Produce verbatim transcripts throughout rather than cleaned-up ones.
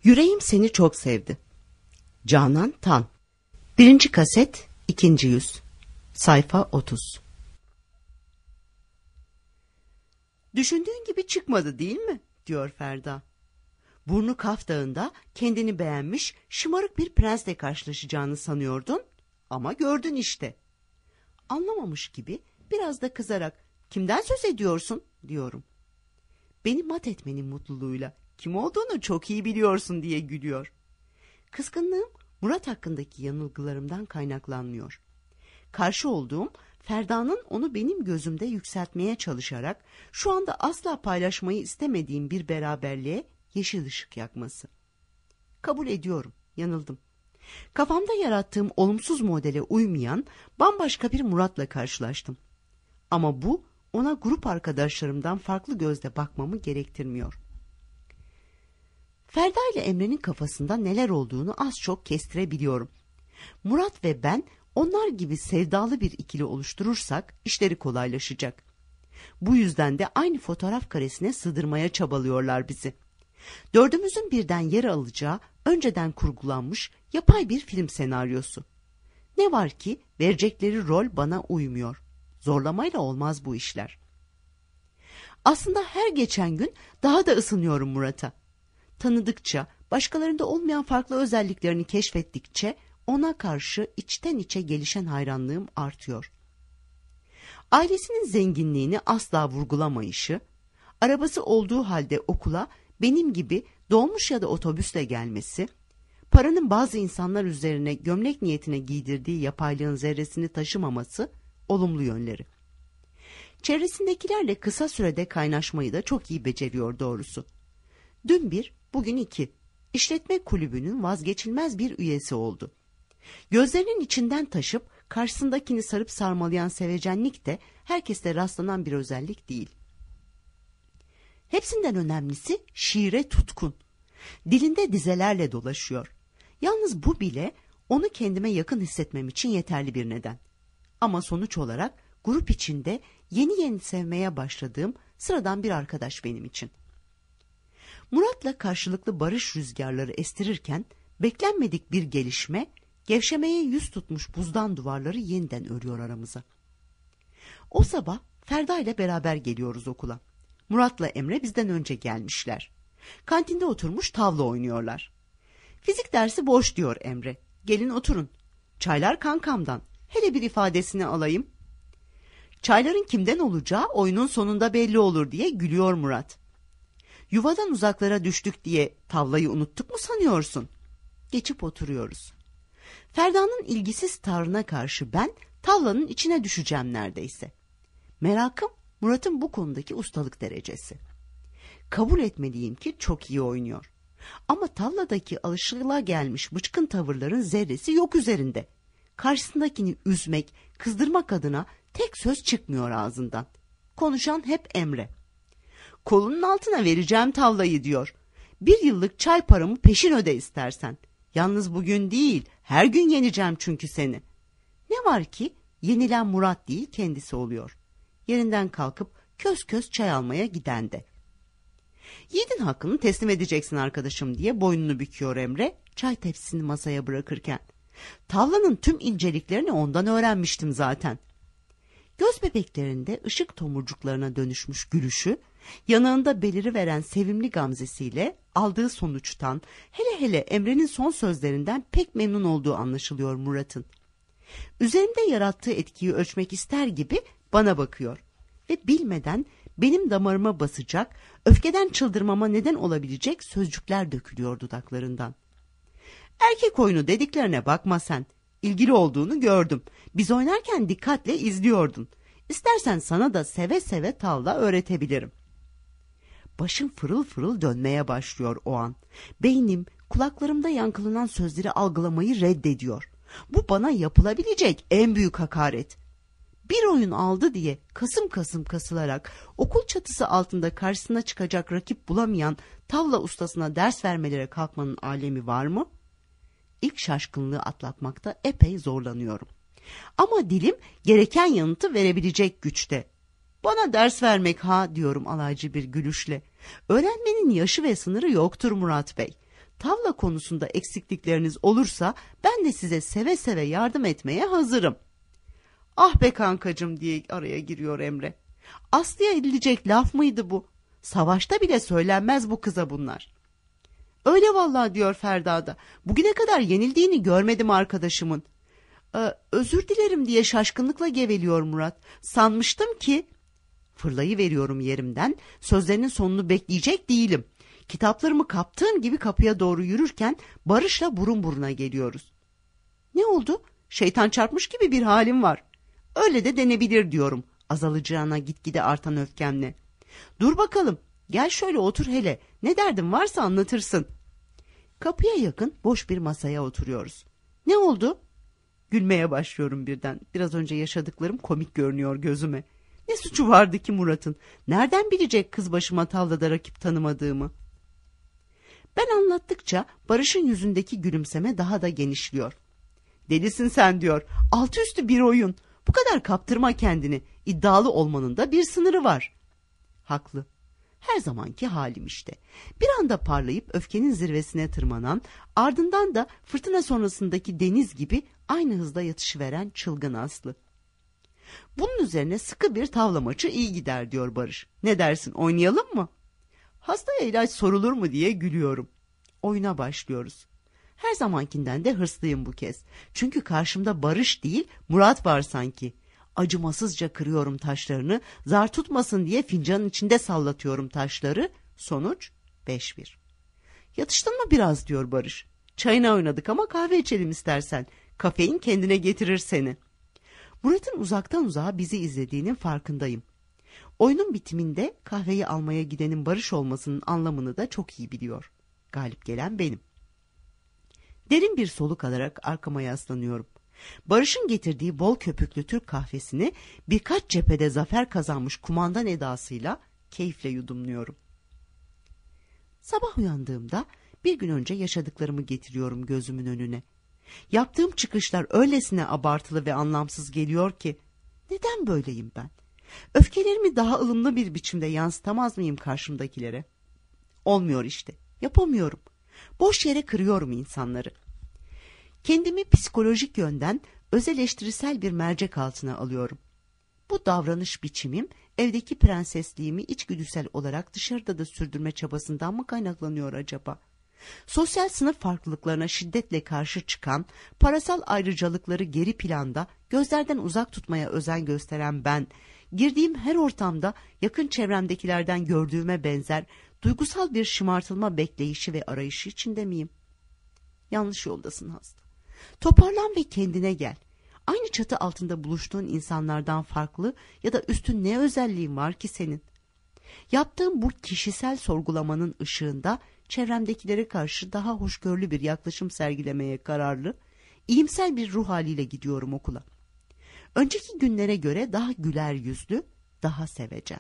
Yüreğim seni çok sevdi. Canan Tan. Birinci kaset, ikinci yüz. Sayfa otuz. Düşündüğün gibi çıkmadı değil mi? Diyor Ferda. Burnu Kaf Dağı'nda kendini beğenmiş şımarık bir prensle karşılaşacağını sanıyordun ama gördün işte. Anlamamış gibi biraz da kızarak kimden söz ediyorsun diyorum. Beni mat etmenin mutluluğuyla kim olduğunu çok iyi biliyorsun diye gülüyor. Kızgınlığım Murat hakkındaki yanılgılarımdan kaynaklanmıyor. Karşı olduğum Ferda'nın onu benim gözümde yükseltmeye çalışarak şu anda asla paylaşmayı istemediğim bir beraberliğe yeşil ışık yakması. Kabul ediyorum, yanıldım. Kafamda yarattığım olumsuz modele uymayan bambaşka bir Murat'la karşılaştım. Ama bu ona grup arkadaşlarımdan farklı gözle bakmamı gerektirmiyor. Ferda ile Emre'nin kafasında neler olduğunu az çok kestirebiliyorum. Murat ve ben onlar gibi sevdalı bir ikili oluşturursak işleri kolaylaşacak. Bu yüzden de aynı fotoğraf karesine sığdırmaya çabalıyorlar bizi. Dördümüzün birden yer alacağı önceden kurgulanmış yapay bir film senaryosu. Ne var ki verecekleri rol bana uymuyor. Zorlamayla olmaz bu işler. Aslında her geçen gün daha da ısınıyorum Murat'a. Tanıdıkça, başkalarında olmayan farklı özelliklerini keşfettikçe ona karşı içten içe gelişen hayranlığım artıyor. Ailesinin zenginliğini asla vurgulamayışı, arabası olduğu halde okula benim gibi dolmuş ya da otobüsle gelmesi, paranın bazı insanlar üzerine gömlek niyetine giydirdiği yapaylığın zerresini taşımaması olumlu yönleri. Çevresindekilerle kısa sürede kaynaşmayı da çok iyi beceriyor doğrusu. Dün bir, bugün iki, işletme kulübünün vazgeçilmez bir üyesi oldu. Gözlerinin içinden taşıp karşısındakini sarıp sarmalayan sevecenlik de herkeste rastlanan bir özellik değil. Hepsinden önemlisi şiire tutkun. Dilinde dizelerle dolaşıyor. Yalnız bu bile onu kendime yakın hissetmem için yeterli bir neden. Ama sonuç olarak grup içinde yeni yeni sevmeye başladığım sıradan bir arkadaş benim için. Murat'la karşılıklı barış rüzgarları estirirken beklenmedik bir gelişme gevşemeye yüz tutmuş buzdan duvarları yeniden örüyor aramıza. O sabah Ferda ile beraber geliyoruz okula. Murat'la Emre bizden önce gelmişler. Kantinde oturmuş tavla oynuyorlar. Fizik dersi boş diyor Emre. Gelin oturun. Çaylar kankamdan. Hele bir ifadesini alayım. Çayların kimden olacağı oyunun sonunda belli olur diye gülüyor Murat. Yuvadan uzaklara düştük diye tavlayı unuttuk mu sanıyorsun? Geçip oturuyoruz. Ferda'nın ilgisiz tavrına karşı ben tavlanın içine düşeceğim neredeyse. Merakım Murat'ın bu konudaki ustalık derecesi. Kabul etmeliyim ki çok iyi oynuyor. Ama tavladaki alışılagelmiş bıçkın tavırların zerresi yok üzerinde. Karşısındakini üzmek, kızdırmak adına tek söz çıkmıyor ağzından. Konuşan hep Emre. Kolunun altına vereceğim tavlayı diyor. Bir yıllık çay paramı peşin öde istersen. Yalnız bugün değil, her gün yeneceğim çünkü seni. Ne var ki yenilen Murat değil kendisi oluyor. Yerinden kalkıp köz köz çay almaya giden de. Yiğidin hakkını teslim edeceksin arkadaşım diye boynunu büküyor Emre, çay tepsisini masaya bırakırken. Tavlanın tüm inceliklerini ondan öğrenmiştim zaten. Göz bebeklerinde ışık tomurcuklarına dönüşmüş gülüşü, yanağında beliriveren sevimli gamzesiyle aldığı sonuçtan, hele hele Emre'nin son sözlerinden pek memnun olduğu anlaşılıyor Murat'ın. Üzerimde yarattığı etkiyi ölçmek ister gibi bana bakıyor ve bilmeden benim damarıma basacak, öfkeden çıldırmama neden olabilecek sözcükler dökülüyor dudaklarından. Erkek oyunu dediklerine bakma sen. İlgili olduğunu gördüm. Biz oynarken dikkatle izliyordun. İstersen sana da seve seve tavla öğretebilirim. Başım fırıl fırıl dönmeye başlıyor o an. Beynim kulaklarımda yankılanan sözleri algılamayı reddediyor. Bu bana yapılabilecek en büyük hakaret. Bir oyun aldı diye kasım kasım kasılarak okul çatısı altında karşısına çıkacak rakip bulamayan tavla ustasına ders vermelere kalkmanın alemi var mı? İlk şaşkınlığı atlatmakta epey zorlanıyorum. Ama dilim gereken yanıtı verebilecek güçte. Bana ders vermek ha diyorum alaycı bir gülüşle. Öğrenmenin yaşı ve sınırı yoktur Murat Bey. Tavla konusunda eksiklikleriniz olursa ben de size seve seve yardım etmeye hazırım. Ah be kankacığım diye araya giriyor Emre. Aslı'ya edilecek laf mıydı bu? Savaşta bile söylenmez bu kıza bunlar. Öyle vallahi diyor Ferda da. Bugüne kadar yenildiğini görmedim arkadaşımın. Ee, özür dilerim diye şaşkınlıkla geveliyor Murat. Sanmıştım ki... Fırlayıveriyorum yerimden. Sözlerinin sonunu bekleyecek değilim. Kitaplarımı kaptığım gibi kapıya doğru yürürken Barış'la burun buruna geliyoruz. Ne oldu? Şeytan çarpmış gibi bir halim var. Öyle de denebilir diyorum azalacağına gitgide artan öfkemle. Dur bakalım, gel şöyle otur hele, ne derdin varsa anlatırsın. Kapıya yakın boş bir masaya oturuyoruz. Ne oldu? Gülmeye başlıyorum birden. Biraz önce yaşadıklarım komik görünüyor gözüme. Ne suçu vardı ki Murat'ın? Nereden bilecek kız başıma tavlada rakip tanımadığımı? Ben anlattıkça Barış'ın yüzündeki gülümseme daha da genişliyor. Delisin sen diyor. Altı üstü bir oyun. Bu kadar kaptırma kendini. İddialı olmanın da bir sınırı var. Haklı. Her zamanki halim işte. Bir anda parlayıp öfkenin zirvesine tırmanan, ardından da fırtına sonrasındaki deniz gibi aynı hızda yatışıveren çılgın Aslı. Bunun üzerine sıkı bir tavla maçı iyi gider diyor Barış. Ne dersin, oynayalım mı? Hastaya ilaç sorulur mu diye gülüyorum. Oyuna başlıyoruz. Her zamankinden de hırslıyım bu kez. Çünkü karşımda Barış değil Murat var sanki. Acımasızca kırıyorum taşlarını, zar tutmasın diye fincanın içinde sallatıyorum taşları. Sonuç beş bir. Yatıştın mı biraz diyor Barış. Çayına oynadık ama kahve içelim istersen. Kafein kendine getirir seni. Murat'ın uzaktan uzağa bizi izlediğinin farkındayım. Oyunun bitiminde kahveyi almaya gidenin Barış olmasının anlamını da çok iyi biliyor. Galip gelen benim. Derin bir soluk alarak arkama yaslanıyorum. Barış'ın getirdiği bol köpüklü Türk kahvesini birkaç cephede zafer kazanmış kumandan edasıyla keyifle yudumluyorum. Sabah uyandığımda bir gün önce yaşadıklarımı getiriyorum gözümün önüne. Yaptığım çıkışlar öylesine abartılı ve anlamsız geliyor ki, neden böyleyim ben? Öfkelerimi daha ılımlı bir biçimde yansıtamaz mıyım karşımdakilere? Olmuyor işte, yapamıyorum. Boş yere kırıyorum insanları. Kendimi psikolojik yönden öz eleştirisel bir mercek altına alıyorum. Bu davranış biçimim evdeki prensesliğimi içgüdüsel olarak dışarıda da sürdürme çabasından mı kaynaklanıyor acaba? Sosyal sınıf farklılıklarına şiddetle karşı çıkan, parasal ayrıcalıkları geri planda gözlerden uzak tutmaya özen gösteren ben, girdiğim her ortamda yakın çevremdekilerden gördüğüme benzer duygusal bir şımartılma bekleyişi ve arayışı içinde miyim? Yanlış yoldasın hasta. Toparlan ve kendine gel. Aynı çatı altında buluştuğun insanlardan farklı ya da üstün ne özelliğin var ki senin? Yaptığım bu kişisel sorgulamanın ışığında çevremdekilere karşı daha hoşgörülü bir yaklaşım sergilemeye kararlı, iyimser bir ruh haliyle gidiyorum okula. Önceki günlere göre daha güler yüzlü, daha sevecen.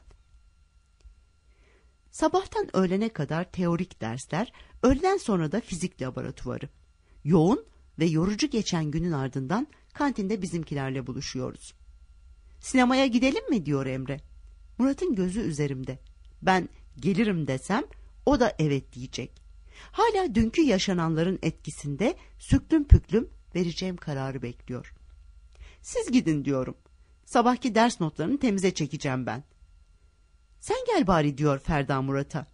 Sabahtan öğlene kadar teorik dersler, öğleden sonra da fizik laboratuvarı. Yoğun ve yorucu geçen günün ardından kantinde bizimkilerle buluşuyoruz. Sinemaya gidelim mi diyor Emre. Murat'ın gözü üzerimde. Ben gelirim desem o da evet diyecek. Hala dünkü yaşananların etkisinde süklüm püklüm vereceğim kararı bekliyor. Siz gidin diyorum. Sabahki ders notlarını temize çekeceğim ben. Sen gel bari diyor Ferda Murat'a.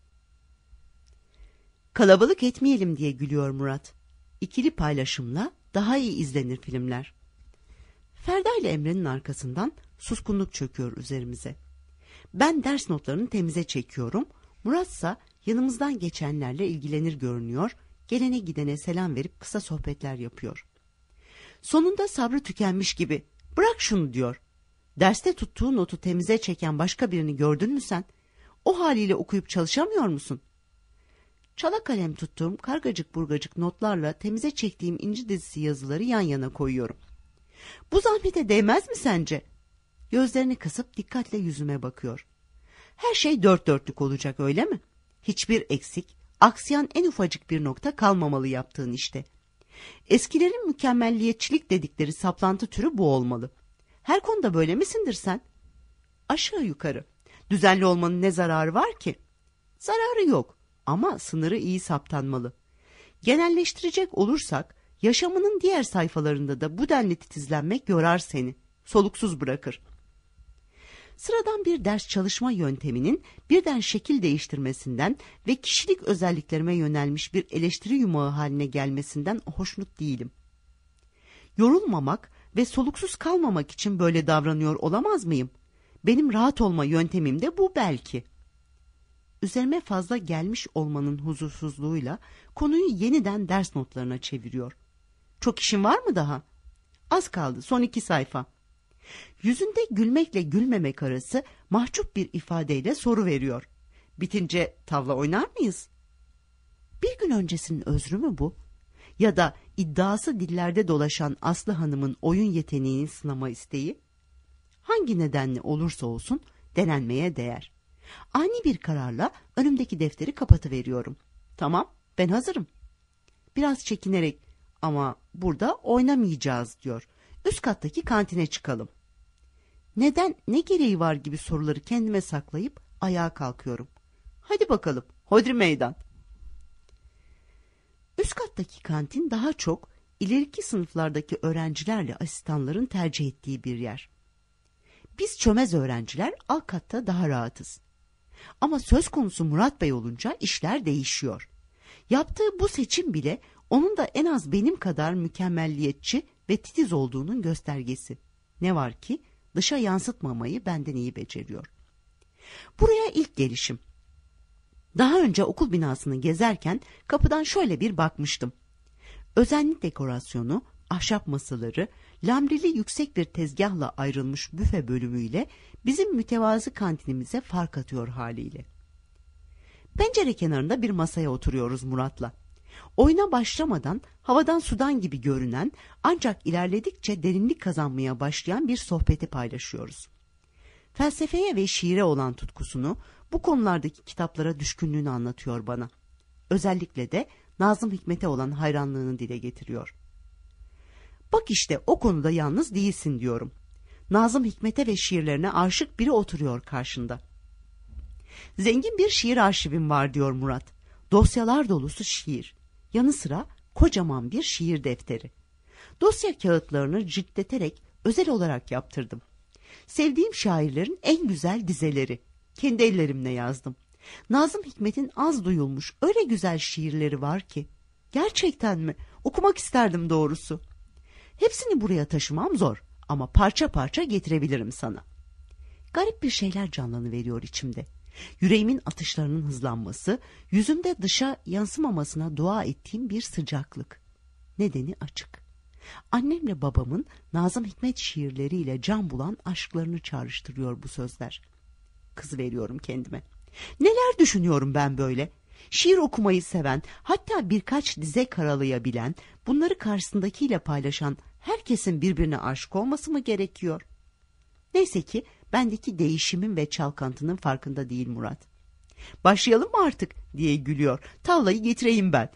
Kalabalık etmeyelim diye gülüyor Murat. İkili paylaşımla daha iyi izlenir filmler. Ferda ile Emre'nin arkasından suskunluk çöküyor üzerimize. Ben ders notlarını temize çekiyorum. Muratsa yanımızdan geçenlerle ilgilenir görünüyor. Gelene gidene selam verip kısa sohbetler yapıyor. Sonunda sabrı tükenmiş gibi bırak şunu diyor. Derste tuttuğu notu temize çeken başka birini gördün mü sen? O haliyle okuyup çalışamıyor musun? Çala kalem tuttuğum kargacık burgacık notlarla temize çektiğim inci dizisi yazıları yan yana koyuyorum. Bu zahmete değmez mi sence? Gözlerini kısıp dikkatle yüzüme bakıyor. Her şey dört dörtlük olacak öyle mi? Hiçbir eksik, aksayan en ufacık bir nokta kalmamalı yaptığın işte. Eskilerin mükemmelliyetçilik dedikleri saplantı türü bu olmalı. Her konuda böyle misindir sen? Aşağı yukarı. Düzenli olmanın ne zararı var ki? Zararı yok ama sınırı iyi saptanmalı. Genelleştirecek olursak, yaşamının diğer sayfalarında da bu denli titizlenmek yorar seni, soluksuz bırakır. Sıradan bir ders çalışma yönteminin birden şekil değiştirmesinden ve kişilik özelliklerime yönelmiş bir eleştiri yumağı haline gelmesinden hoşnut değilim. Yorulmamak ve soluksuz kalmamak için böyle davranıyor olamaz mıyım? Benim rahat olma yöntemim de bu belki. Üzerime fazla gelmiş olmanın huzursuzluğuyla konuyu yeniden ders notlarına çeviriyor. Çok işin var mı daha? Az kaldı, son iki sayfa. Yüzünde gülmekle gülmemek arası mahcup bir ifadeyle soru veriyor. Bitince tavla oynar mıyız? Bir gün öncesinin özrü mü bu? Ya da iddiası dillerde dolaşan Aslı Hanım'ın oyun yeteneğini sınama isteği? Hangi nedenle olursa olsun denenmeye değer. Ani bir kararla önümdeki defteri kapatıveriyorum. Tamam, ben hazırım. Biraz çekinerek, ama burada oynamayacağız diyor. Üst kattaki kantine çıkalım. Neden, ne gereği var gibi soruları kendime saklayıp ayağa kalkıyorum. Hadi bakalım, hodri meydan. Üst kattaki kantin daha çok ileriki sınıflardaki öğrencilerle asistanların tercih ettiği bir yer. Biz çömez öğrenciler alt katta daha rahatız. Ama söz konusu Murat Bey olunca işler değişiyor. Yaptığı bu seçim bile onun da en az benim kadar mükemmelliyetçi ve titiz olduğunun göstergesi. Ne var ki dışa yansıtmamayı benden iyi beceriyor. Buraya ilk gelişim. Daha önce okul binasını gezerken kapıdan şöyle bir bakmıştım. Özenli dekorasyonu, ahşap masaları, lambrili yüksek bir tezgahla ayrılmış büfe bölümüyle bizim mütevazı kantinimize fark atıyor haliyle. Pencere kenarında bir masaya oturuyoruz Murat'la. Oyuna başlamadan havadan sudan gibi görünen ancak ilerledikçe derinlik kazanmaya başlayan bir sohbeti paylaşıyoruz. Felsefeye ve şiire olan tutkusunu, bu konulardaki kitaplara düşkünlüğünü anlatıyor bana. Özellikle de Nazım Hikmet'e olan hayranlığını dile getiriyor. Bak işte o konuda yalnız değilsin diyorum. Nazım Hikmet'e ve şiirlerine aşık biri oturuyor karşında. Zengin bir şiir arşivim var diyor Murat. Dosyalar dolusu şiir. Yanı sıra kocaman bir şiir defteri. Dosya kağıtlarını ciltleterek özel olarak yaptırdım. Sevdiğim şairlerin en güzel dizeleri. Kendi ellerimle yazdım. Nazım Hikmet'in az duyulmuş öyle güzel şiirleri var ki. Gerçekten mi? Okumak isterdim doğrusu. Hepsini buraya taşımam zor ama parça parça getirebilirim sana. Garip bir şeyler canlanıveriyor içimde. Yüreğimin atışlarının hızlanması, yüzümde dışa yansımamasına dua ettiğim bir sıcaklık. Nedeni açık. Annemle babamın Nazım Hikmet şiirleriyle can bulan aşklarını çağrıştırıyor bu sözler. Kız veriyorum kendime. Neler düşünüyorum ben böyle? Şiir okumayı seven, hatta birkaç dize karalayabilen, bunları karşısındakiyle paylaşan herkesin birbirine aşık olması mı gerekiyor? Neyse ki bendeki değişimin ve çalkantının farkında değil Murat. Başlayalım mı artık diye gülüyor. Tavlayı getireyim ben.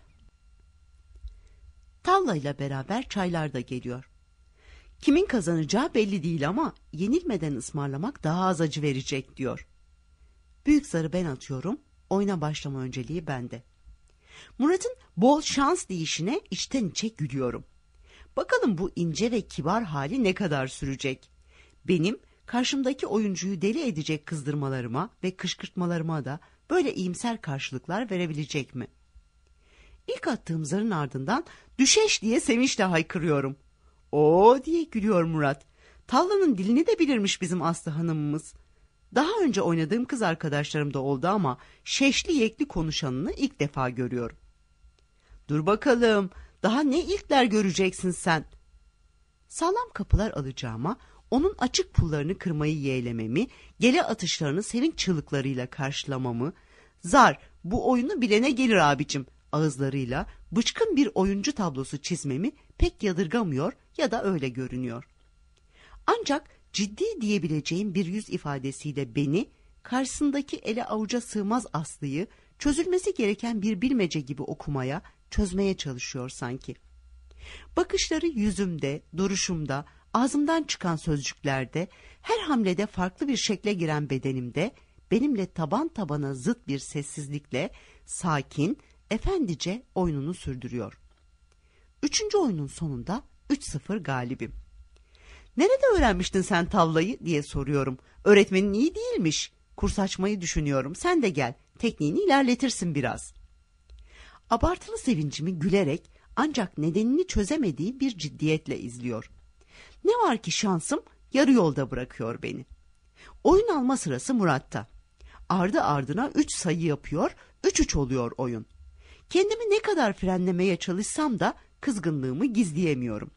Tavlayla beraber çaylar da geliyor. Kimin kazanacağı belli değil ama yenilmeden ısmarlamak daha az acı verecek diyor. Büyük zarı ben atıyorum, oyuna başlama önceliği bende. Murat'ın bol şans deyişine içten içe gülüyorum. Bakalım bu ince ve kibar hali ne kadar sürecek? Benim karşımdaki oyuncuyu deli edecek kızdırmalarıma ve kışkırtmalarıma da böyle iyimser karşılıklar verebilecek mi? İlk attığım zarın ardından düşeş diye sevinçle haykırıyorum. Oo diye gülüyor Murat. Tavlanın dilini de bilirmiş bizim Aslı Hanım'ımız. Daha önce oynadığım kız arkadaşlarım da oldu ama şeşli yekli konuşanını ilk defa görüyorum. Dur bakalım, daha ne ilkler göreceksin sen? Sağlam kapılar alacağıma onun açık pullarını kırmayı yeğlememi, gele atışlarını sevinç çığlıklarıyla karşılamamı, zar bu oyunu bilene gelir abicim ağızlarıyla bıçkın bir oyuncu tablosu çizmemi pek yadırgamıyor ya da öyle görünüyor. Ancak ciddi diyebileceğim bir yüz ifadesiyle beni, karşısındaki ele avuca sığmaz Aslı'yı çözülmesi gereken bir bilmece gibi okumaya, çözmeye çalışıyor sanki. Bakışları yüzümde, duruşumda, ağzımdan çıkan sözcüklerde, her hamlede farklı bir şekle giren bedenimde, benimle taban tabana zıt bir sessizlikle, sakin, efendice oyununu sürdürüyor. Üçüncü oyunun sonunda üç sıfır galibim. Nerede öğrenmiştin sen tavlayı diye soruyorum. Öğretmenin iyi değilmiş. Kurs açmayı düşünüyorum. Sen de gel. Tekniğini ilerletirsin biraz. Abartılı sevincimi gülerek ancak nedenini çözemediği bir ciddiyetle izliyor. Ne var ki şansım yarı yolda bırakıyor beni. Oyun alma sırası Murat'ta. Ardı ardına üç sayı yapıyor, üç üç oluyor oyun. Kendimi ne kadar frenlemeye çalışsam da kızgınlığımı gizleyemiyorum.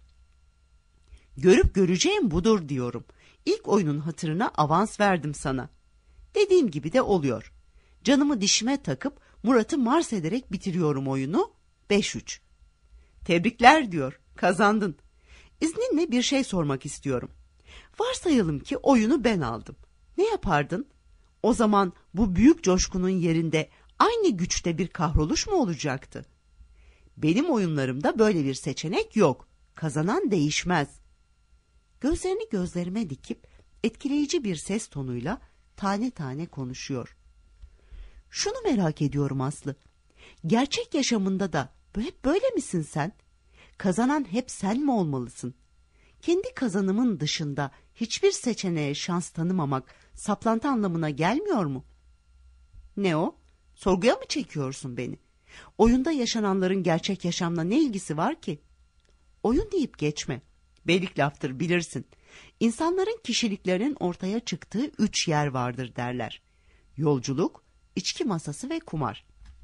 Görüp göreceğim budur diyorum. İlk oyunun hatırına avans verdim sana. Dediğim gibi de oluyor. Canımı dişime takıp Murat'ı mars ederek bitiriyorum oyunu. beş üç. Tebrikler diyor. Kazandın. İzninle bir şey sormak istiyorum. Varsayalım ki oyunu ben aldım. Ne yapardın? O zaman bu büyük coşkunun yerinde aynı güçte bir kahroluş mu olacaktı? Benim oyunlarımda böyle bir seçenek yok. Kazanan değişmez. Gözlerini gözlerime dikip etkileyici bir ses tonuyla tane tane konuşuyor. Şunu merak ediyorum Aslı. Gerçek yaşamında da hep böyle misin sen? Kazanan hep sen mi olmalısın? Kendi kazanımın dışında hiçbir seçeneğe şans tanımamak saplantı anlamına gelmiyor mu? Ne o? Sorguya mı çekiyorsun beni? Oyunda yaşananların gerçek yaşamla ne ilgisi var ki? Oyun deyip geçme. Beylik laftır bilirsin. İnsanların kişiliklerinin ortaya çıktığı üç yer vardır derler. Yolculuk, içki masası ve kumar.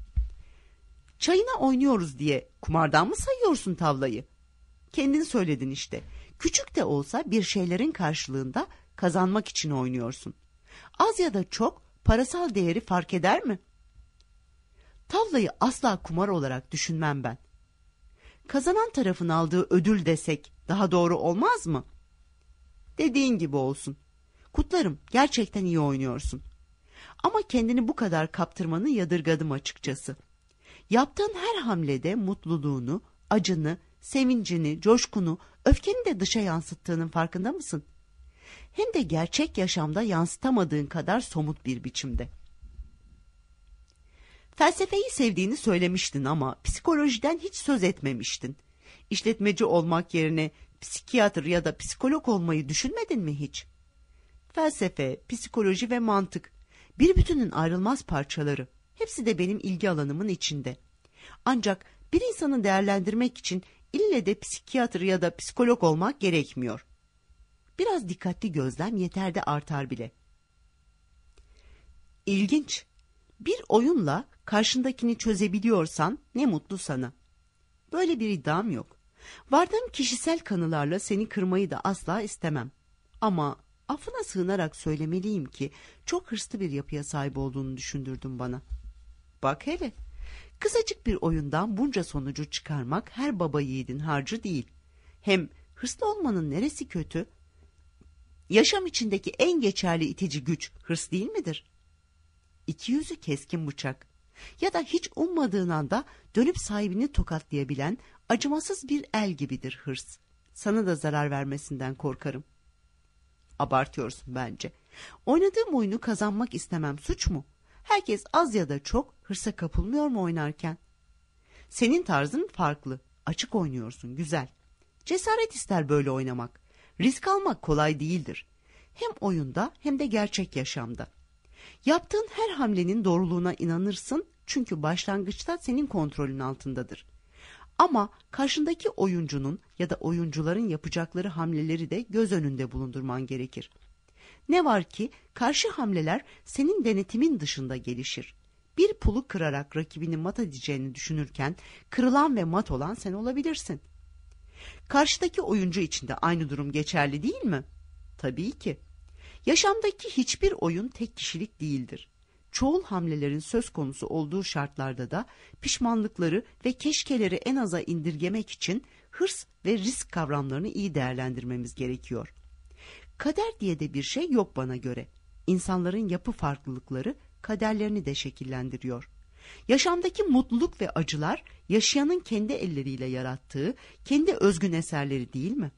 Çayına oynuyoruz diye kumardan mı sayıyorsun tavlayı? Kendin söyledin işte. Küçük de olsa bir şeylerin karşılığında kazanmak için oynuyorsun. Az ya da çok parasal değeri fark eder mi? Tavlayı asla kumar olarak düşünmem ben. Kazanan tarafın aldığı ödül desek daha doğru olmaz mı? Dediğin gibi olsun. Kutlarım, gerçekten iyi oynuyorsun. Ama kendini bu kadar kaptırmanı yadırgadım açıkçası. Yaptığın her hamlede mutluluğunu, acını, sevincini, coşkunu, öfkeni de dışa yansıttığının farkında mısın? Hem de gerçek yaşamda yansıtamadığın kadar somut bir biçimde. Felsefeyi sevdiğini söylemiştin ama psikolojiden hiç söz etmemiştin. İşletmeci olmak yerine psikiyatr ya da psikolog olmayı düşünmedin mi hiç? Felsefe, psikoloji ve mantık bir bütünün ayrılmaz parçaları. Hepsi de benim ilgi alanımın içinde. Ancak bir insanı değerlendirmek için ille de psikiyatr ya da psikolog olmak gerekmiyor. Biraz dikkatli gözlem yeter de artar bile. İlginç. Bir oyunla karşındakini çözebiliyorsan ne mutlu sana. Böyle bir iddiam yok. Vardığım kişisel kanılarla seni kırmayı da asla istemem. Ama affına sığınarak söylemeliyim ki çok hırslı bir yapıya sahip olduğunu düşündürdün bana. Bak hele, kısacık bir oyundan bunca sonucu çıkarmak her baba yiğidin harcı değil. Hem hırslı olmanın neresi kötü? Yaşam içindeki en geçerli itici güç hırs değil midir? İki yüzü keskin bıçak ya da hiç ummadığın anda dönüp sahibini tokatlayabilen acımasız bir el gibidir hırs. Sana da zarar vermesinden korkarım. Abartıyorsun bence. Oynadığım oyunu kazanmak istemem suç mu? Herkes az ya da çok hırsa kapılmıyor mu oynarken? Senin tarzın farklı. Açık oynuyorsun, güzel. Cesaret ister böyle oynamak. Risk almak kolay değildir. Hem oyunda hem de gerçek yaşamda. Yaptığın her hamlenin doğruluğuna inanırsın çünkü başlangıçta senin kontrolün altındadır. Ama karşındaki oyuncunun ya da oyuncuların yapacakları hamleleri de göz önünde bulundurman gerekir. Ne var ki karşı hamleler senin denetimin dışında gelişir. Bir pulu kırarak rakibini mat edeceğini düşünürken kırılan ve mat olan sen olabilirsin. Karşıdaki oyuncu için de aynı durum geçerli değil mi? Tabii ki. Yaşamdaki hiçbir oyun tek kişilik değildir. Çoğul hamlelerin söz konusu olduğu şartlarda da pişmanlıkları ve keşkeleri en aza indirgemek için hırs ve risk kavramlarını iyi değerlendirmemiz gerekiyor. Kader diye de bir şey yok bana göre. İnsanların yapı farklılıkları kaderlerini de şekillendiriyor. Yaşamdaki mutluluk ve acılar yaşayanın kendi elleriyle yarattığı kendi özgün eserleri değil mi?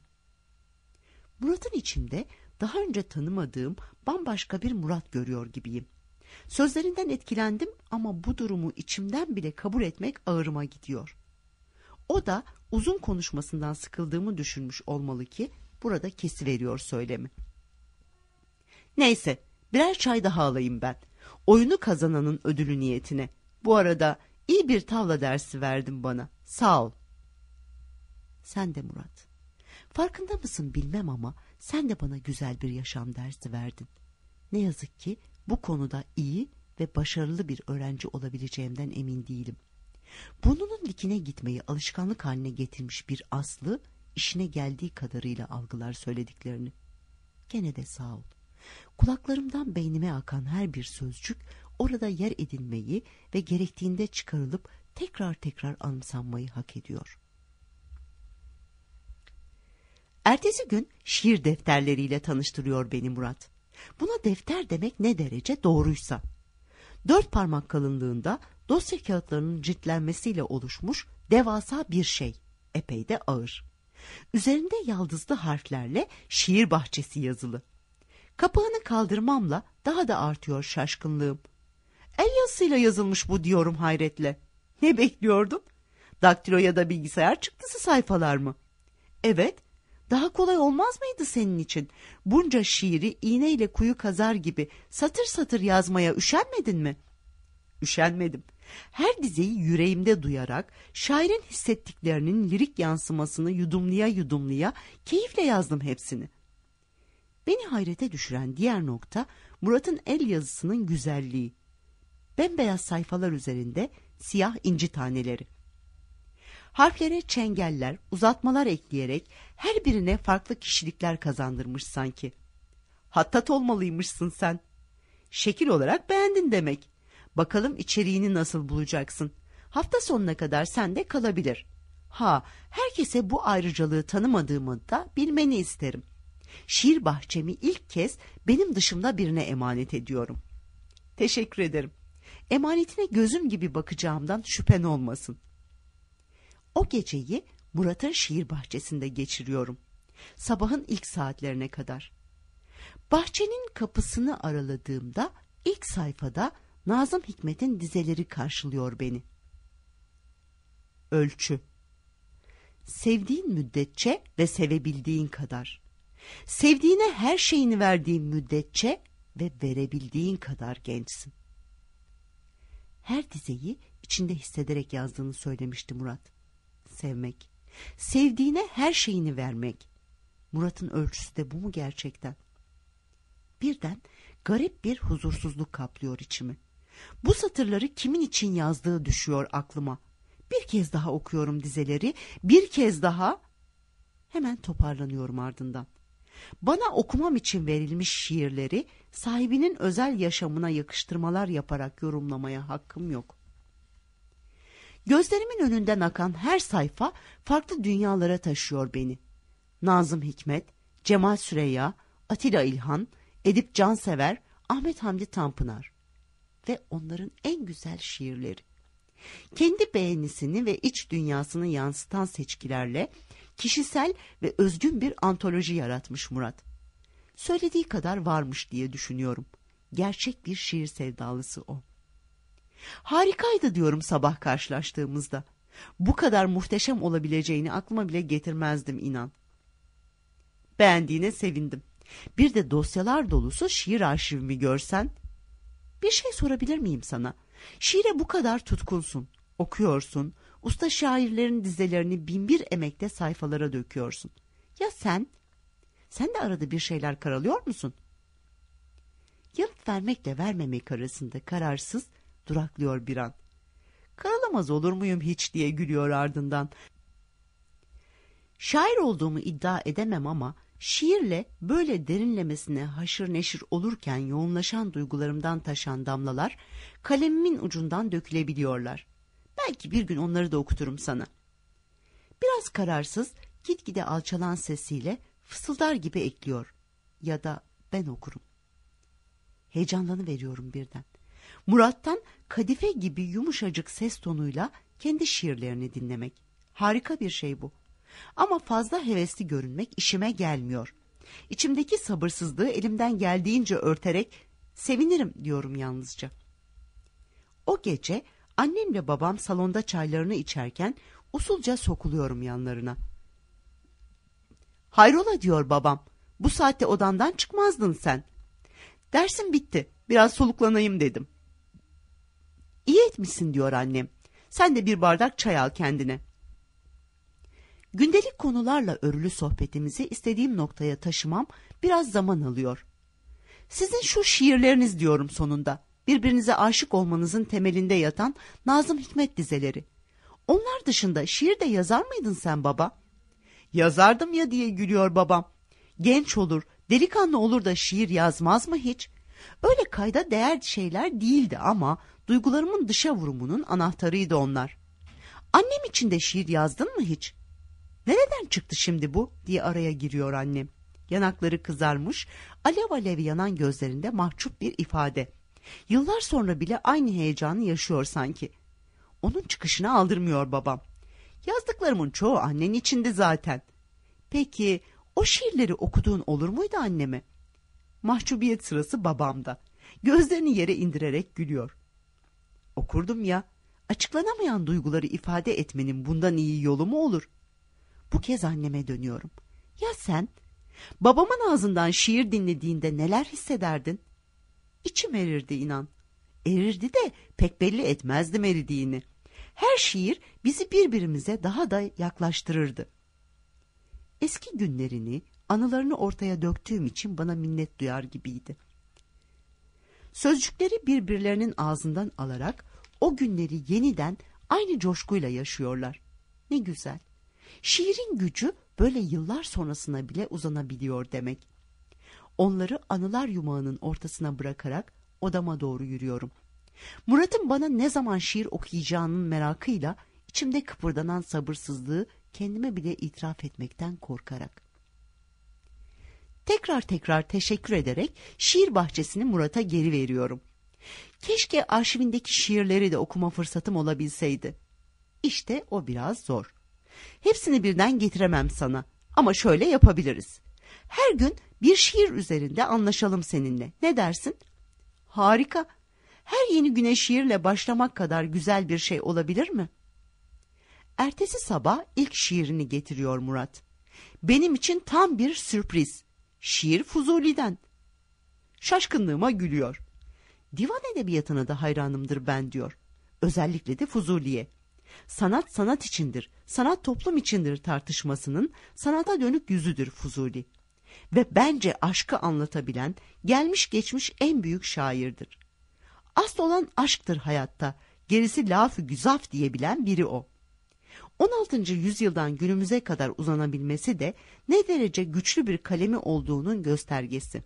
Murat'ın içinde daha önce tanımadığım bambaşka bir Murat görüyor gibiyim. Sözlerinden etkilendim ama bu durumu içimden bile kabul etmek ağırıma gidiyor. O da uzun konuşmasından sıkıldığımı düşünmüş olmalı ki burada kesiveriyor söylemi. Neyse, birer çay daha alayım ben. Oyunu kazananın ödülü niyetine. Bu arada iyi bir tavla dersi verdin bana. Sağ ol. Sen de Murat. Farkında mısın bilmem ama sen de bana güzel bir yaşam dersi verdin. Ne yazık ki bu konuda iyi ve başarılı bir öğrenci olabileceğimden emin değilim. Burnunun dikine gitmeyi alışkanlık haline getirmiş bir Aslı işine geldiği kadarıyla algılar söylediklerini. Gene de sağ ol. Kulaklarımdan beynime akan her bir sözcük orada yer edinmeyi ve gerektiğinde çıkarılıp tekrar tekrar anımsanmayı hak ediyor. Ertesi gün şiir defterleriyle tanıştırıyor beni Murat. Buna defter demek ne derece doğruysa. Dört parmak kalınlığında dosya kağıtlarının ciltlenmesiyle oluşmuş devasa bir şey, epey de ağır. Üzerinde yaldızlı harflerle şiir bahçesi yazılı. Kapağını kaldırmamla daha da artıyor şaşkınlığım. El yazısıyla yazılmış bu diyorum hayretle. Ne bekliyordum? Daktilo ya da bilgisayar çıktısı sayfalar mı? Evet, daha kolay olmaz mıydı senin için? Bunca şiiri iğneyle kuyu kazar gibi satır satır yazmaya üşenmedin mi? Üşenmedim. Her dizeyi yüreğimde duyarak şairin hissettiklerinin lirik yansımasını yudumlaya yudumlaya keyifle yazdım hepsini. Beni hayrete düşüren diğer nokta Murat'ın el yazısının güzelliği. Bembeyaz sayfalar üzerinde siyah inci taneleri. Harflere çengeller, uzatmalar ekleyerek her birine farklı kişilikler kazandırmış sanki. Hattat olmalıymışsın sen. Şekil olarak beğendin demek. Bakalım içeriğini nasıl bulacaksın. Hafta sonuna kadar sende kalabilir. Ha, herkese bu ayrıcalığı tanımadığımı da bilmeni isterim. Şiir bahçemi ilk kez benim dışımda birine emanet ediyorum. Teşekkür ederim. Emanetine gözüm gibi bakacağımdan şüphen olmasın. O geceyi Murat'ın şiir bahçesinde geçiriyorum. Sabahın ilk saatlerine kadar. Bahçenin kapısını araladığımda ilk sayfada Nazım Hikmet'in dizeleri karşılıyor beni. Ölçü. Sevdiğin müddetçe ve sevebildiğin kadar. Sevdiğine her şeyini verdiğin müddetçe ve verebildiğin kadar gençsin. Her dizeyi içinde hissederek yazdığını söylemişti Murat. Sevmek, sevdiğine her şeyini vermek. Murat'ın ölçüsü de bu mu gerçekten? Birden garip bir huzursuzluk kaplıyor içimi. Bu satırları kimin için yazdığı düşüyor aklıma. Bir kez daha okuyorum dizeleri, bir kez daha. Hemen toparlanıyorum ardından. Bana okumam için verilmiş şiirleri sahibinin özel yaşamına yakıştırmalar yaparak yorumlamaya hakkım yok. Gözlerimin önünden akan her sayfa farklı dünyalara taşıyor beni. Nazım Hikmet, Cemal Süreyya, Atilla İlhan, Edip Cansever, Ahmet Hamdi Tanpınar ve onların en güzel şiirleri. Kendi beğenisini ve iç dünyasını yansıtan seçkilerle kişisel ve özgün bir antoloji yaratmış Murat. Söylediği kadar varmış diye düşünüyorum. Gerçek bir şiir sevdalısı o. Harikaydı diyorum sabah karşılaştığımızda. Bu kadar muhteşem olabileceğini aklıma bile getirmezdim inan. Beğendiğine sevindim. Bir de dosyalar dolusu şiir arşivimi görsen. Bir şey sorabilir miyim sana? Şiire bu kadar tutkunsun, okuyorsun, usta şairlerin dizelerini binbir emekte sayfalara döküyorsun. Ya sen? Sen de arada bir şeyler karalıyor musun? Yanıt vermekle vermemek arasında kararsız duraklıyor bir an. Karalamaz olur muyum hiç diye gülüyor ardından. Şair olduğumu iddia edemem ama şiirle böyle derinlemesine haşır neşir olurken yoğunlaşan duygularımdan taşan damlalar kalemimin ucundan dökülebiliyorlar. Belki bir gün onları da okuturum sana. Biraz kararsız, gitgide alçalan sesiyle fısıldar gibi ekliyor. Ya da ben okurum. Heyecanlanıveriyorum birden. Murat'tan kadife gibi yumuşacık ses tonuyla kendi şiirlerini dinlemek. Harika bir şey bu. Ama fazla hevesli görünmek işime gelmiyor. İçimdeki sabırsızlığı elimden geldiğince örterek Sevinirim diyorum yalnızca. O gece annemle babam salonda çaylarını içerken usulca sokuluyorum yanlarına. Hayrola diyor babam, bu saatte odandan çıkmazdın sen. Dersim bitti, biraz soluklanayım dedim. İyi etmişsin diyor annem. Sen de bir bardak çay al kendine. Gündelik konularla örülü sohbetimizi istediğim noktaya taşımam biraz zaman alıyor. Sizin şu şiirleriniz diyorum sonunda. Birbirinize aşık olmanızın temelinde yatan Nazım Hikmet dizeleri. Onlar dışında şiir de yazar mıydın sen baba? Yazardım ya diye gülüyor babam. Genç olur, delikanlı olur da şiir yazmaz mı hiç? Öyle kayda değer şeyler değildi ama duygularımın dışa vurumunun anahtarıydı onlar. Annem için de şiir yazdın mı hiç? Nereden çıktı şimdi bu diye araya giriyor annem. Yanakları kızarmış, alev alev yanan gözlerinde mahcup bir ifade. Yıllar sonra bile aynı heyecanı yaşıyor sanki. Onun çıkışını aldırmıyor babam. Yazdıklarımın çoğu annen içindi zaten. Peki o şiirleri okuduğun olur muydu anneme? Mahcubiyet sırası babamda. Gözlerini yere indirerek gülüyor. Okurdum ya. Açıklanamayan duyguları ifade etmenin bundan iyi yolu mu olur? Bu kez anneme dönüyorum. Ya sen? Babamın ağzından şiir dinlediğinde neler hissederdin? İçim erirdi inan. Erirdi de pek belli etmezdim eridiğini. Her şiir bizi birbirimize daha da yaklaştırırdı. Eski günlerini, anılarını ortaya döktüğüm için bana minnet duyar gibiydi. Sözcükleri birbirlerinin ağzından alarak o günleri yeniden aynı coşkuyla yaşıyorlar. Ne güzel. Şiirin gücü böyle yıllar sonrasına bile uzanabiliyor demek. Onları anılar yumağının ortasına bırakarak odama doğru yürüyorum. Murat'ın bana ne zaman şiir okuyacağının merakıyla içimde kıpırdanan sabırsızlığı kendime bile itiraf etmekten korkarak. Tekrar tekrar teşekkür ederek şiir bahçesini Murat'a geri veriyorum. Keşke arşivindeki şiirleri de okuma fırsatım olabilseydi. İşte o biraz zor. Hepsini birden getiremem sana ama şöyle yapabiliriz. Her gün bir şiir üzerinde anlaşalım seninle. Ne dersin? Harika. Her yeni güne şiirle başlamak kadar güzel bir şey olabilir mi? Ertesi sabah ilk şiirini getiriyor Murat. Benim için tam bir sürpriz. Şiir Fuzuli'den. Şaşkınlığıma gülüyor. Divan edebiyatına da hayranımdır ben diyor. Özellikle de Fuzuli'ye. Sanat sanat içindir, sanat toplum içindir tartışmasının sanata dönük yüzüdür Fuzuli. Ve bence aşkı anlatabilen, gelmiş geçmiş en büyük şairdir. Asıl olan aşktır hayatta, gerisi laf-ı güzaf diyebilen biri o. on altıncı yüzyıldan günümüze kadar uzanabilmesi de ne derece güçlü bir kalemi olduğunun göstergesi.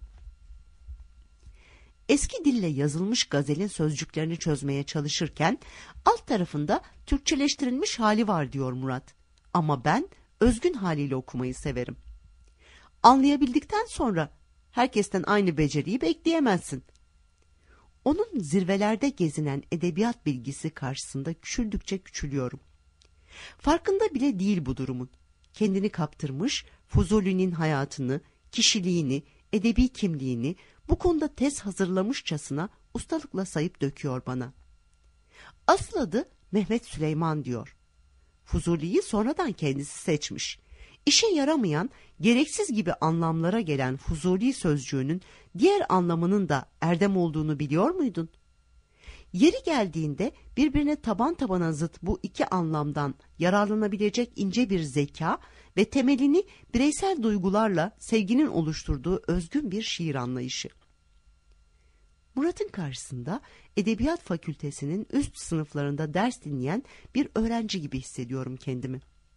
Eski dille yazılmış gazelin sözcüklerini çözmeye çalışırken alt tarafında Türkçeleştirilmiş hali var diyor Murat. Ama ben özgün haliyle okumayı severim. Anlayabildikten sonra herkesten aynı beceriyi bekleyemezsin. Onun zirvelerde gezinen edebiyat bilgisi karşısında küçüldükçe küçülüyorum. Farkında bile değil bu durumun. Kendini kaptırmış, Fuzuli'nin hayatını, kişiliğini, edebi kimliğini bu konuda tez hazırlamışçasına ustalıkla sayıp döküyor bana. Asıl adı Mehmet Süleyman diyor. Fuzuli'yi sonradan kendisi seçmiş. İşe yaramayan, gereksiz gibi anlamlara gelen Fuzuli sözcüğünün diğer anlamının da erdem olduğunu biliyor muydun? Yeri geldiğinde birbirine taban tabana zıt bu iki anlamdan yararlanabilecek ince bir zeka ve temelini bireysel duygularla sevginin oluşturduğu özgün bir şiir anlayışı. Murat'ın karşısında Edebiyat Fakültesinin üst sınıflarında ders dinleyen bir öğrenci gibi hissediyorum kendimi.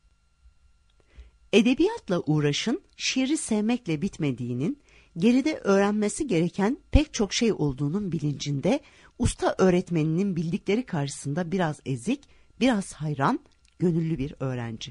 Edebiyatla uğraşın şiiri sevmekle bitmediğinin, geride öğrenmesi gereken pek çok şey olduğunun bilincinde, usta öğretmeninin bildikleri karşısında biraz ezik, biraz hayran, gönüllü bir öğrenci.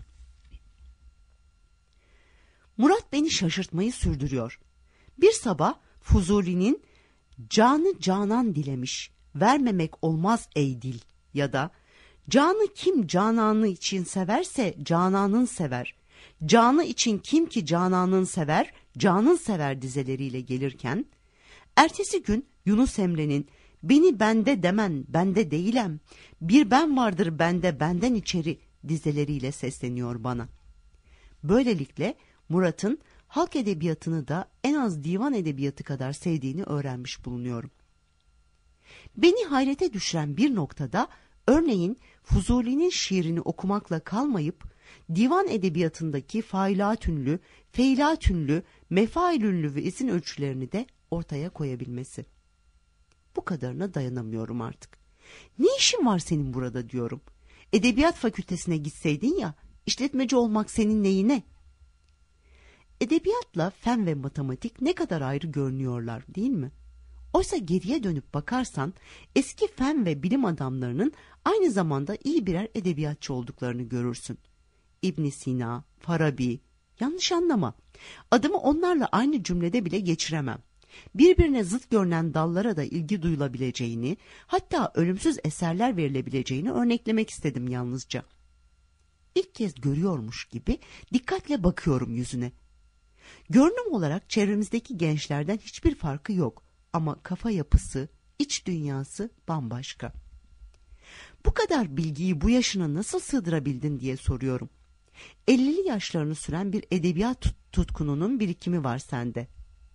Murat beni şaşırtmayı sürdürüyor. Bir sabah Fuzuli'nin "Canı canan dilemiş, vermemek olmaz ey dil" ya da "Canı kim cananı için severse cananın sever, canı için kim ki cananın sever, canın sever" dizeleriyle gelirken, Ertesi gün Yunus Emre'nin "Beni bende demen, bende değilem, bir ben vardır bende, benden içeri" dizeleriyle sesleniyor bana. Böylelikle Murat'ın halk edebiyatını da en az divan edebiyatı kadar sevdiğini öğrenmiş bulunuyorum. Beni hayrete düşüren bir noktada örneğin Fuzuli'nin şiirini okumakla kalmayıp divan edebiyatındaki failatünlü, feylatünlü, mefailünlü ve isim ölçülerini de ortaya koyabilmesi. Bu kadarına dayanamıyorum artık. "Ne işin var senin burada?" diyorum. "Edebiyat fakültesine gitseydin ya, işletmeci olmak senin neyine?" Edebiyatla fen ve matematik ne kadar ayrı görünüyorlar, değil mi? Oysa geriye dönüp bakarsan eski fen ve bilim adamlarının aynı zamanda iyi birer edebiyatçı olduklarını görürsün. İbn Sina, Farabi, yanlış anlama. Adımı onlarla aynı cümlede bile geçiremem. Birbirine zıt görünen dallara da ilgi duyulabileceğini, hatta ölümsüz eserler verilebileceğini örneklemek istedim yalnızca. İlk kez görüyormuş gibi dikkatle bakıyorum yüzüne. Görünüm olarak çevremizdeki gençlerden hiçbir farkı yok ama kafa yapısı, iç dünyası bambaşka. Bu kadar bilgiyi bu yaşına nasıl sığdırabildin diye soruyorum. ellili yaşlarını süren bir edebiyat tutkununun birikimi var sende.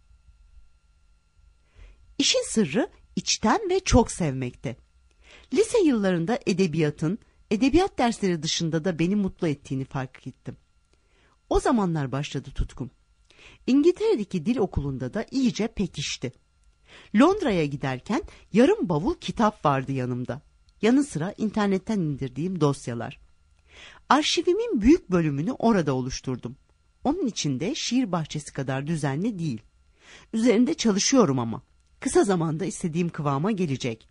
İşin sırrı içten ve çok sevmekte. Lise yıllarında edebiyatın, edebiyat dersleri dışında da beni mutlu ettiğini fark ettim. O zamanlar başladı tutkum. İngiltere'deki dil okulunda da iyice pekişti. Londra'ya giderken yarım bavul kitap vardı yanımda. Yanı sıra internetten indirdiğim dosyalar. Arşivimin büyük bölümünü orada oluşturdum. Onun içinde şiir bahçesi kadar düzenli değil. Üzerinde çalışıyorum ama. Kısa zamanda istediğim kıvama gelecek.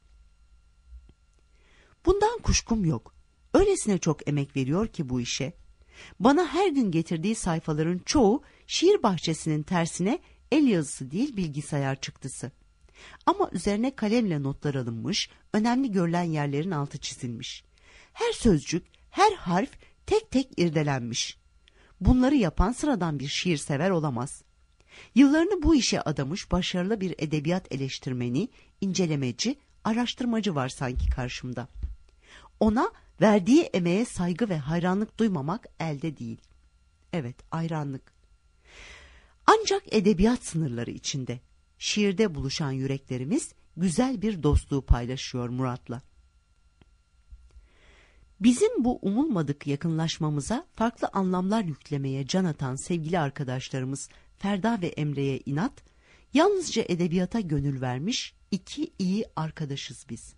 Bundan kuşkum yok. Öylesine çok emek veriyor ki bu işe. Bana her gün getirdiği sayfaların çoğu şiir bahçesinin tersine el yazısı değil bilgisayar çıktısı. Ama üzerine kalemle notlar alınmış, önemli görülen yerlerin altı çizilmiş. Her sözcük, her harf tek tek irdelenmiş. Bunları yapan sıradan bir şiirsever olamaz. Yıllarını bu işe adamış başarılı bir edebiyat eleştirmeni, incelemeci, araştırmacı var sanki karşımda. Ona verdiği emeğe saygı ve hayranlık duymamak elde değil. Evet, hayranlık. Ancak edebiyat sınırları içinde, şiirde buluşan yüreklerimiz güzel bir dostluğu paylaşıyor Murat'la. Bizim bu umulmadık yakınlaşmamıza farklı anlamlar yüklemeye can atan sevgili arkadaşlarımız Ferda ve Emre'ye inat, yalnızca edebiyata gönül vermiş iki iyi arkadaşız biz.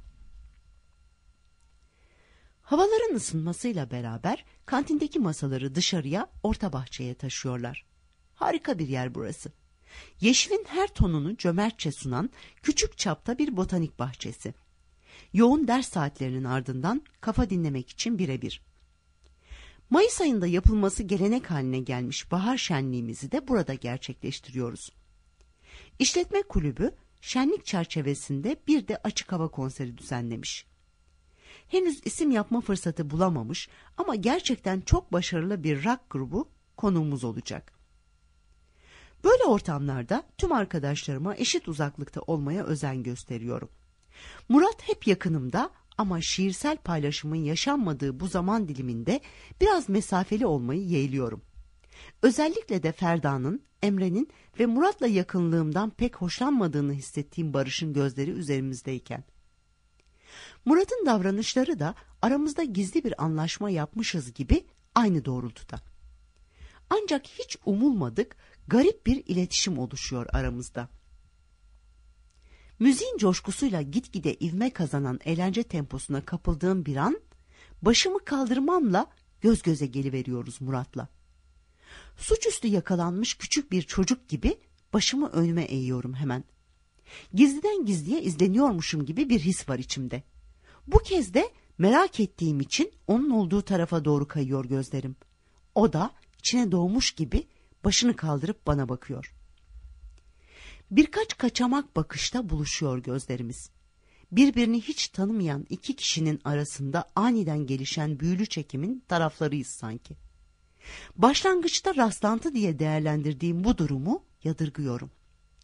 Havaların ısınmasıyla beraber kantindeki masaları dışarıya, orta bahçeye taşıyorlar. Harika bir yer burası. Yeşilin her tonunu cömertçe sunan küçük çapta bir botanik bahçesi. Yoğun ders saatlerinin ardından kafa dinlemek için birebir. Mayıs ayında yapılması gelenek haline gelmiş bahar şenliğimizi de burada gerçekleştiriyoruz. İşletme kulübü şenlik çerçevesinde bir de açık hava konseri düzenlemiş. Henüz isim yapma fırsatı bulamamış ama gerçekten çok başarılı bir rock grubu konuğumuz olacak. Böyle ortamlarda tüm arkadaşlarıma eşit uzaklıkta olmaya özen gösteriyorum. Murat hep yakınımda ama şiirsel paylaşımın yaşanmadığı bu zaman diliminde biraz mesafeli olmayı yeğliyorum. Özellikle de Ferda'nın, Emre'nin ve Murat'la yakınlığımdan pek hoşlanmadığını hissettiğim Barış'ın gözleri üzerimizdeyken. Murat'ın davranışları da aramızda gizli bir anlaşma yapmışız gibi aynı doğrultuda. Ancak hiç umulmadık garip bir iletişim oluşuyor aramızda. Müziğin coşkusuyla gitgide ivme kazanan eğlence temposuna kapıldığım bir an, başımı kaldırmamla göz göze geliveriyoruz Murat'la. Suçüstü yakalanmış küçük bir çocuk gibi başımı önüme eğiyorum hemen. Gizliden gizliye izleniyormuşum gibi bir his var içimde. Bu kez de merak ettiğim için onun olduğu tarafa doğru kayıyor gözlerim. O da içine doğmuş gibi başını kaldırıp bana bakıyor. Birkaç kaçamak bakışta buluşuyor gözlerimiz. Birbirini hiç tanımayan iki kişinin arasında aniden gelişen büyülü çekimin taraflarıyız sanki. Başlangıçta rastlantı diye değerlendirdiğim bu durumu yadırgıyorum.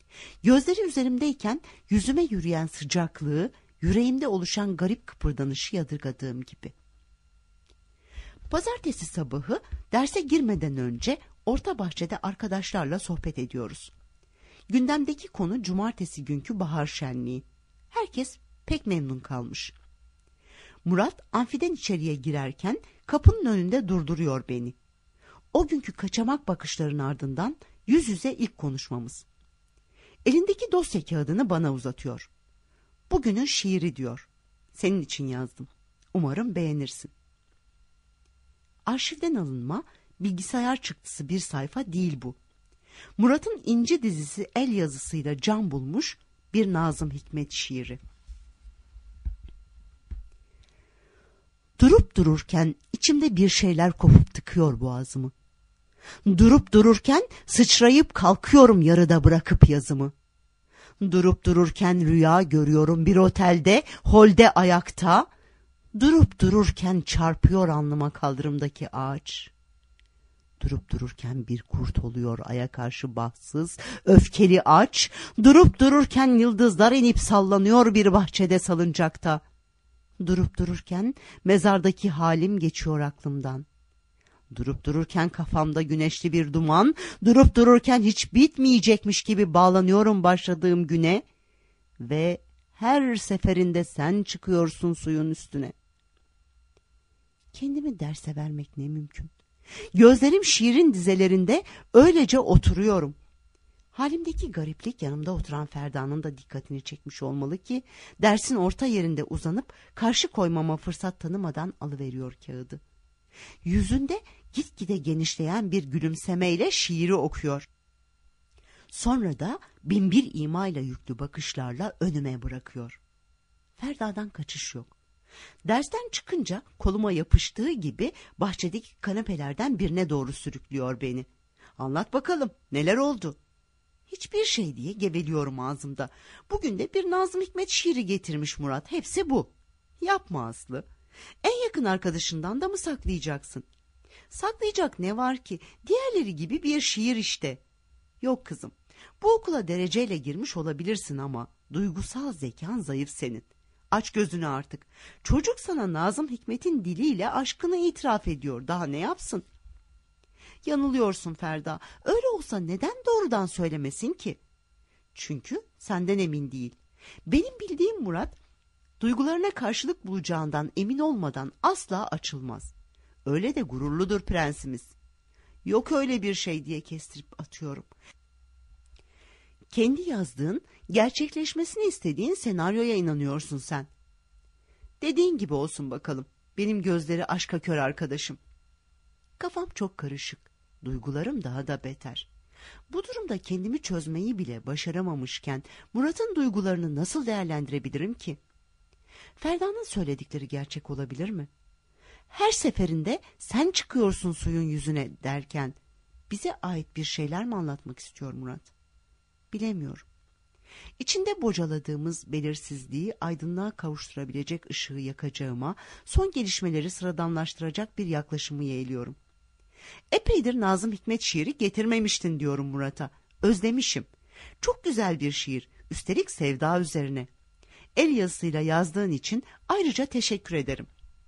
Gözleri üzerimdeyken yüzüme yürüyen sıcaklığı, yüreğimde oluşan garip kıpırdanışı yadırgadığım gibi. Pazartesi sabahı derse girmeden önce orta bahçede arkadaşlarla sohbet ediyoruz. Gündemdeki konu cumartesi günkü bahar şenliği. Herkes pek memnun kalmış. Murat amfiden içeriye girerken kapının önünde durduruyor beni. O günkü kaçamak bakışların ardından yüz yüze ilk konuşmamız. Elindeki dosya kağıdını bana uzatıyor. Bugünün şiiri diyor. Senin için yazdım. Umarım beğenirsin. Arşivden alınma, bilgisayar çıktısı bir sayfa değil bu. Murat'ın İnci dizisi el yazısıyla can bulmuş bir Nazım Hikmet şiiri. Durup dururken içimde bir şeyler kopup tıkıyor boğazımı. Durup dururken sıçrayıp kalkıyorum yarıda bırakıp yazımı. Durup dururken rüya görüyorum bir otelde, holde ayakta. Durup dururken çarpıyor alnıma kaldırımdaki ağaç. Durup dururken bir kurt oluyor aya karşı bahtsız, öfkeli aç. Durup dururken yıldızlar inip sallanıyor bir bahçede salıncakta. Durup dururken mezardaki halim geçiyor aklımdan. Durup dururken kafamda güneşli bir duman, durup dururken hiç bitmeyecekmiş gibi bağlanıyorum başladığım güne ve her seferinde sen çıkıyorsun suyun üstüne. Kendimi derse vermek ne mümkün. Gözlerim şiirin dizelerinde öylece oturuyorum. Halimdeki gariplik yanımda oturan Ferda'nın da dikkatini çekmiş olmalı ki dersin orta yerinde uzanıp karşı koymama fırsat tanımadan alıveriyor kağıdı. Yüzünde gitgide genişleyen bir gülümsemeyle şiiri okuyor. Sonra da binbir imayla yüklü bakışlarla önüme bırakıyor. Ferda'dan kaçış yok. Dersten çıkınca koluma yapıştığı gibi bahçedeki kanepelerden birine doğru sürüklüyor beni. Anlat bakalım, neler oldu? Hiçbir şey diye geveliyorum ağzımda. Bugün de bir Nazım Hikmet şiiri getirmiş Murat. Hepsi bu. Yapma Aslı. En yakın arkadaşından da mı saklayacaksın? Saklayacak ne var ki? Diğerleri gibi bir şiir işte. Yok kızım. Bu okula dereceyle girmiş olabilirsin ama duygusal zekan zayıf senin. Aç gözünü artık. Çocuk sana Nazım Hikmet'in diliyle aşkını itiraf ediyor. Daha ne yapsın? Yanılıyorsun Ferda. Öyle olsa neden doğrudan söylemesin ki? Çünkü senden emin değil. Benim bildiğim Murat, duygularına karşılık bulacağından emin olmadan asla açılmaz. Öyle de gururludur prensimiz. Yok öyle bir şey diye kestirip atıyorum. Kendi yazdığın, gerçekleşmesini istediğin senaryoya inanıyorsun sen. Dediğin gibi olsun bakalım. Benim gözleri aşka kör arkadaşım. Kafam çok karışık. Duygularım daha da beter. Bu durumda kendimi çözmeyi bile başaramamışken Murat'ın duygularını nasıl değerlendirebilirim ki? Ferda'nın söyledikleri gerçek olabilir mi? Her seferinde sen çıkıyorsun suyun yüzüne derken bize ait bir şeyler mi anlatmak istiyor Murat? Bilemiyorum. İçinde bocaladığımız belirsizliği aydınlığa kavuşturabilecek ışığı yakacağıma, son gelişmeleri sıradanlaştıracak bir yaklaşımı yeğliyorum. Epeydir Nazım Hikmet şiiri getirmemiştin diyorum Murat'a. Özlemişim. Çok güzel bir şiir, üstelik sevda üzerine. El yazısıyla yazdığın için ayrıca teşekkür ederim.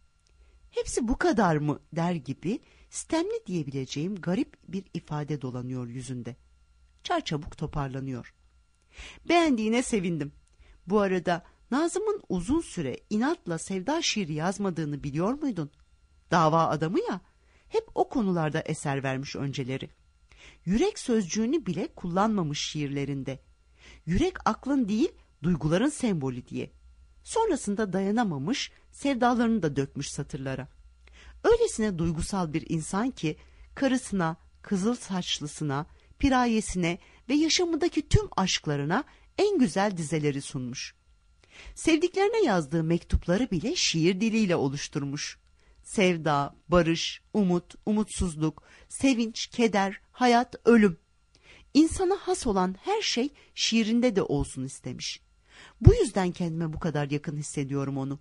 Hepsi bu kadar mı der gibi sistemli diyebileceğim garip bir ifade dolanıyor yüzünde. Çarçabuk toparlanıyor. Beğendiğine sevindim. Bu arada Nazım'ın uzun süre inatla sevda şiiri yazmadığını biliyor muydun? Dava adamı ya, hep o konularda eser vermiş önceleri. Yürek sözcüğünü bile kullanmamış şiirlerinde. Yürek aklın değil, duyguların sembolü diye. Sonrasında dayanamamış, sevdalarını da dökmüş satırlara. Öylesine duygusal bir insan ki karısına, kızıl saçlısına, pirayesine ve yaşamındaki tüm aşklarına en güzel dizeleri sunmuş. Sevdiklerine yazdığı mektupları bile şiir diliyle oluşturmuş. Sevda, barış, umut, umutsuzluk, sevinç, keder, hayat, ölüm. İnsana has olan her şey şiirinde de olsun istemiş. Bu yüzden kendime bu kadar yakın hissediyorum onu.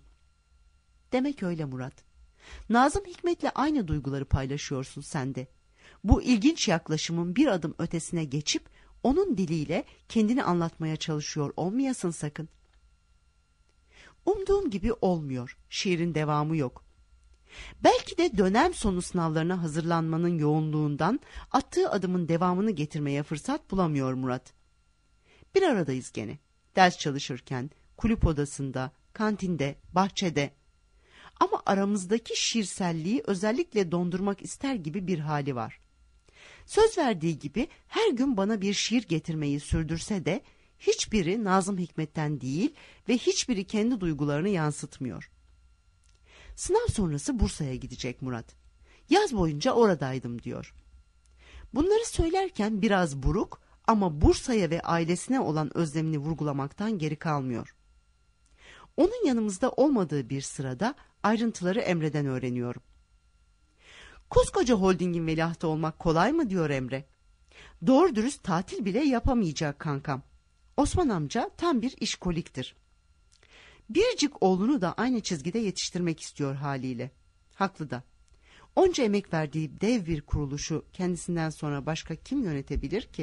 Demek öyle Murat. Nazım Hikmet'le aynı duyguları paylaşıyorsun sen de. Bu ilginç yaklaşımın bir adım ötesine geçip onun diliyle kendini anlatmaya çalışıyor olmayasın sakın. Umduğum gibi olmuyor. Şiirin devamı yok. Belki de dönem sonu sınavlarına hazırlanmanın yoğunluğundan attığı adımın devamını getirmeye fırsat bulamıyor Murat. Bir aradayız gene. Ders çalışırken, kulüp odasında, kantinde, bahçede. Ama aramızdaki şiirselliği özellikle dondurmak ister gibi bir hali var. Söz verdiği gibi her gün bana bir şiir getirmeyi sürdürse de hiçbiri Nazım Hikmet'ten değil ve hiçbiri kendi duygularını yansıtmıyor. Sınav sonrası Bursa'ya gidecek Murat. Yaz boyunca oradaydım diyor. Bunları söylerken biraz buruk ama Bursa'ya ve ailesine olan özlemini vurgulamaktan geri kalmıyor. Onun yanımızda olmadığı bir sırada ayrıntıları Emre'den öğreniyorum. Koskoca holdingin veliahtı olmak kolay mı diyor Emre. Doğru dürüst tatil bile yapamayacak kankam. Osman amca tam bir işkoliktir. Biricik oğlunu da aynı çizgide yetiştirmek istiyor haliyle. Haklı da. Onca emek verdiği dev bir kuruluşu kendisinden sonra başka kim yönetebilir ki?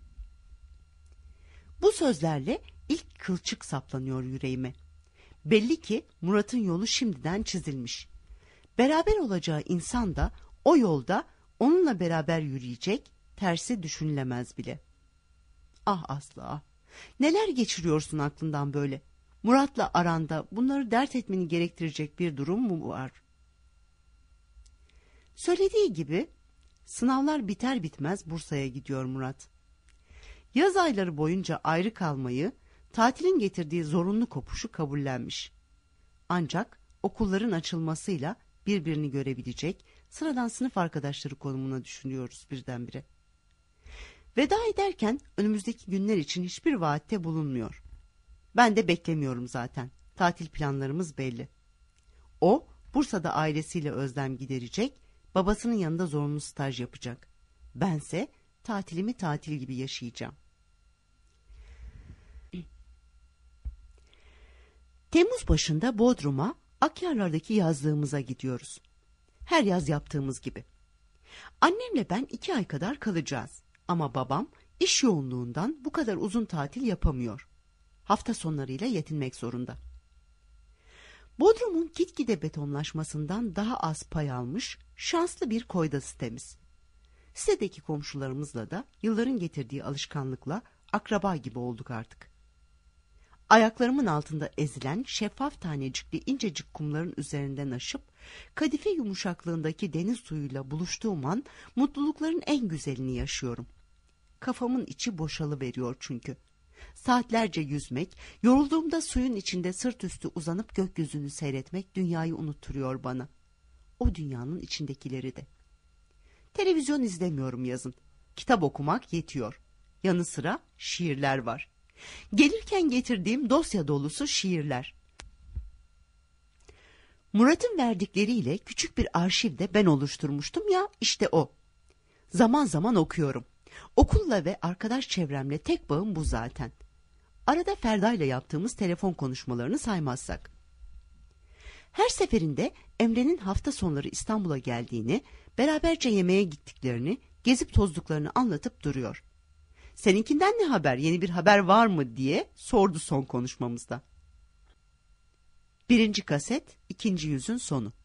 Bu sözlerle ilk kılçık saplanıyor yüreğime. Belli ki Murat'ın yolu şimdiden çizilmiş. Beraber olacağı insan da o yolda onunla beraber yürüyecek, tersi düşünülemez bile. Ah Aslı ah, neler geçiriyorsun aklından böyle? Murat'la aranda bunları dert etmeni gerektirecek bir durum mu var? Söylediği gibi sınavlar biter bitmez Bursa'ya gidiyor Murat. Yaz ayları boyunca ayrı kalmayı, tatilin getirdiği zorunlu kopuşu kabullenmiş. Ancak okulların açılmasıyla birbirini görebilecek sıradan sınıf arkadaşları konumuna düşünüyoruz birdenbire. Veda ederken önümüzdeki günler için hiçbir vaatte bulunmuyor. Ben de beklemiyorum zaten. Tatil planlarımız belli. O, Bursa'da ailesiyle özlem giderecek, babasının yanında zorunlu staj yapacak. Bense tatilimi tatil gibi yaşayacağım. Temmuz başında Bodrum'a, Akyarlar'daki yazlığımıza gidiyoruz. Her yaz yaptığımız gibi. Annemle ben iki ay kadar kalacağız. Ama babam iş yoğunluğundan bu kadar uzun tatil yapamıyor. Hafta sonlarıyla yetinmek zorunda. Bodrum'un gitgide betonlaşmasından daha az pay almış şanslı bir koyda sitemiz. Sitedeki komşularımızla da yılların getirdiği alışkanlıkla akraba gibi olduk artık. Ayaklarımın altında ezilen şeffaf tanecikli incecik kumların üzerinden aşıp kadife yumuşaklığındaki deniz suyuyla buluştuğum an mutlulukların en güzelini yaşıyorum. Kafamın içi boşalıveriyor çünkü. Saatlerce yüzmek, yorulduğumda suyun içinde sırt üstü uzanıp gökyüzünü seyretmek dünyayı unutturuyor bana. O dünyanın içindekileri de. Televizyon izlemiyorum yazın. Kitap okumak yetiyor. Yanı sıra şiirler var. Gelirken getirdiğim dosya dolusu şiirler. Murat'ın verdikleriyle küçük bir arşivde ben oluşturmuştum ya, işte o. Zaman zaman okuyorum. Okulla ve arkadaş çevremle tek bağım bu zaten. Arada Ferda ile yaptığımız telefon konuşmalarını saymazsak. Her seferinde Emre'nin hafta sonları İstanbul'a geldiğini, beraberce yemeğe gittiklerini, gezip tozduklarını anlatıp duruyor. Seninkinden ne haber, yeni bir haber var mı diye sordu son konuşmamızda. Birinci kaset, ikinci yüzün sonu.